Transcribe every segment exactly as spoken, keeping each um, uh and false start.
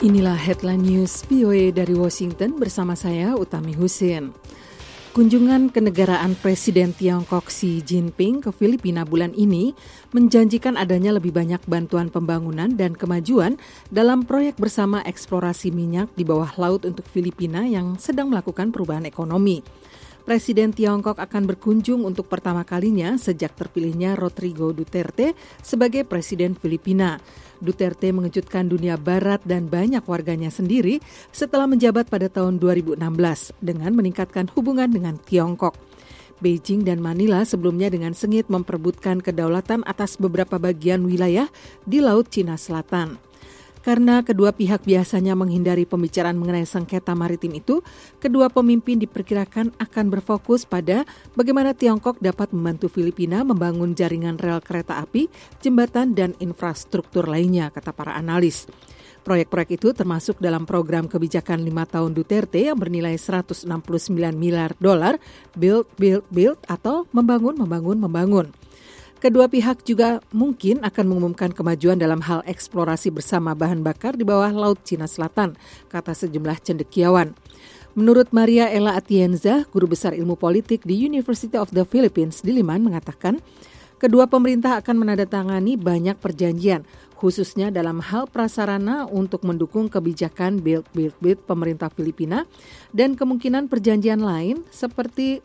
Inilah headline news V O A dari Washington bersama saya Utami Husin. Kunjungan kenegaraan Presiden Tiongkok Xi Jinping ke Filipina bulan ini menjanjikan adanya lebih banyak bantuan pembangunan dan kemajuan dalam proyek bersama eksplorasi minyak di bawah laut untuk Filipina yang sedang melakukan perubahan ekonomi. Presiden Tiongkok akan berkunjung untuk pertama kalinya sejak terpilihnya Rodrigo Duterte sebagai Presiden Filipina. Duterte mengejutkan dunia barat dan banyak warganya sendiri setelah menjabat pada tahun dua ribu enam belas dengan meningkatkan hubungan dengan Tiongkok. Beijing dan Manila sebelumnya dengan sengit memperebutkan kedaulatan atas beberapa bagian wilayah di Laut Cina Selatan. Karena kedua pihak biasanya menghindari pembicaraan mengenai sengketa maritim itu, kedua pemimpin diperkirakan akan berfokus pada bagaimana Tiongkok dapat membantu Filipina membangun jaringan rel kereta api, jembatan, dan infrastruktur lainnya, kata para analis. Proyek-proyek itu termasuk dalam program kebijakan lima tahun Duterte yang bernilai seratus enam puluh sembilan miliar dolar, Build, Build, Build, atau Membangun, Membangun, Membangun. Kedua pihak juga mungkin akan mengumumkan kemajuan dalam hal eksplorasi bersama bahan bakar di bawah Laut Cina Selatan, kata sejumlah cendekiawan. Menurut Maria Ella Atienza, guru besar ilmu politik di University of the Philippines Diliman mengatakan, kedua pemerintah akan menandatangani banyak perjanjian, khususnya dalam hal prasarana untuk mendukung kebijakan Build, Build, Build pemerintah Filipina dan kemungkinan perjanjian lain seperti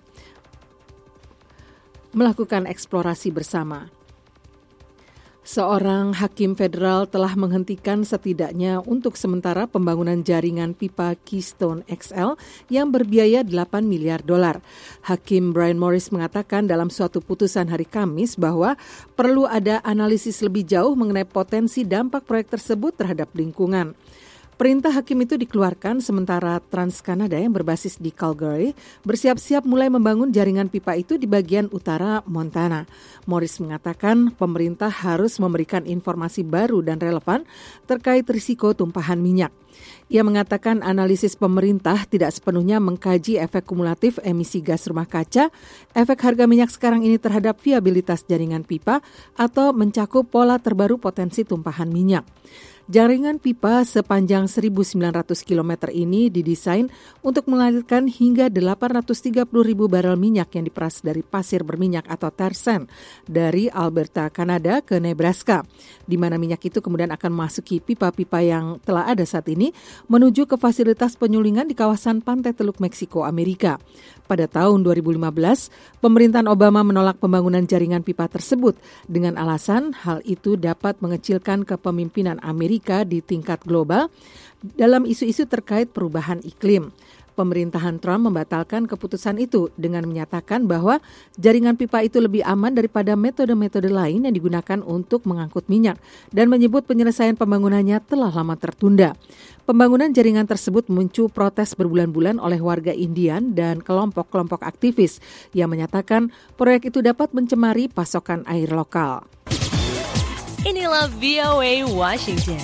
melakukan eksplorasi bersama. Seorang hakim federal telah menghentikan setidaknya untuk sementara pembangunan jaringan pipa Keystone X L yang berbiaya delapan miliar dolar. Hakim Brian Morris mengatakan dalam suatu putusan hari Kamis bahwa perlu ada analisis lebih jauh mengenai potensi dampak proyek tersebut terhadap lingkungan. Perintah hakim itu dikeluarkan sementara TransCanada yang berbasis di Calgary bersiap-siap mulai membangun jaringan pipa itu di bagian utara Montana. Morris mengatakan pemerintah harus memberikan informasi baru dan relevan terkait risiko tumpahan minyak. Ia mengatakan analisis pemerintah tidak sepenuhnya mengkaji efek kumulatif emisi gas rumah kaca, efek harga minyak sekarang ini terhadap viabilitas jaringan pipa, atau mencakup pola terbaru potensi tumpahan minyak. Jaringan pipa sepanjang seribu sembilan ratus kilometer ini didesain untuk mengalirkan hingga delapan ratus tiga puluh ribu barel minyak yang diperas dari pasir berminyak atau tar sand dari Alberta, Kanada ke Nebraska, di mana minyak itu kemudian akan memasuki pipa-pipa yang telah ada saat ini menuju ke fasilitas penyulingan di kawasan pantai Teluk Meksiko, Amerika. Pada tahun dua ribu lima belas, pemerintahan Obama menolak pembangunan jaringan pipa tersebut dengan alasan hal itu dapat mengecilkan kepemimpinan Amerika di tingkat global dalam isu-isu terkait perubahan iklim. Pemerintahan Trump membatalkan keputusan itu dengan menyatakan bahwa jaringan pipa itu lebih aman daripada metode-metode lain yang digunakan untuk mengangkut minyak dan menyebut penyelesaian pembangunannya telah lama tertunda. Pembangunan jaringan tersebut muncul protes berbulan-bulan oleh warga Indian dan kelompok-kelompok aktivis yang menyatakan proyek itu dapat mencemari pasokan air lokal. Inilah V O A Washington.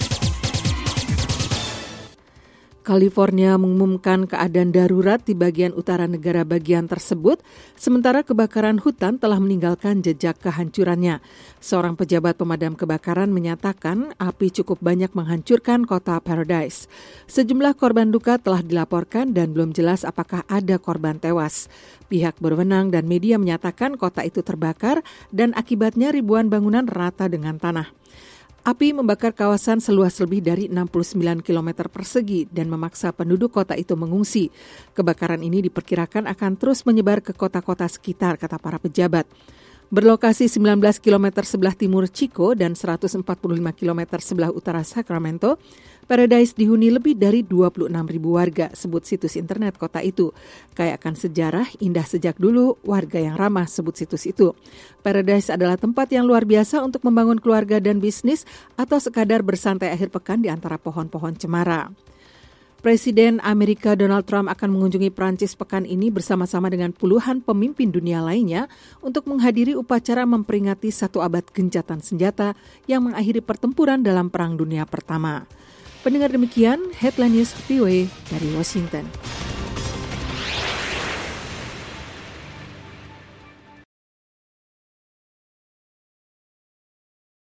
California mengumumkan keadaan darurat di bagian utara negara bagian tersebut, sementara kebakaran hutan telah meninggalkan jejak kehancurannya. Seorang pejabat pemadam kebakaran menyatakan api cukup banyak menghancurkan kota Paradise. Sejumlah korban luka telah dilaporkan dan belum jelas apakah ada korban tewas. Pihak berwenang dan media menyatakan kota itu terbakar dan akibatnya ribuan bangunan rata dengan tanah. Api membakar kawasan seluas lebih dari enam puluh sembilan kilometer persegi dan memaksa penduduk kota itu mengungsi. Kebakaran ini diperkirakan akan terus menyebar ke kota-kota sekitar, kata para pejabat. Berlokasi sembilan belas kilometer sebelah timur Chico dan seratus empat puluh lima kilometer sebelah utara Sacramento, Paradise dihuni lebih dari dua puluh enam ribu warga, sebut situs internet kota itu. Kaya akan sejarah, indah sejak dulu, warga yang ramah, sebut situs itu. Paradise adalah tempat yang luar biasa untuk membangun keluarga dan bisnis atau sekadar bersantai akhir pekan di antara pohon-pohon cemara. Presiden Amerika Donald Trump akan mengunjungi Prancis pekan ini bersama-sama dengan puluhan pemimpin dunia lainnya untuk menghadiri upacara memperingati satu abad gencatan senjata yang mengakhiri pertempuran dalam Perang Dunia Pertama. Pendengar demikian, Headline News V O A dari Washington.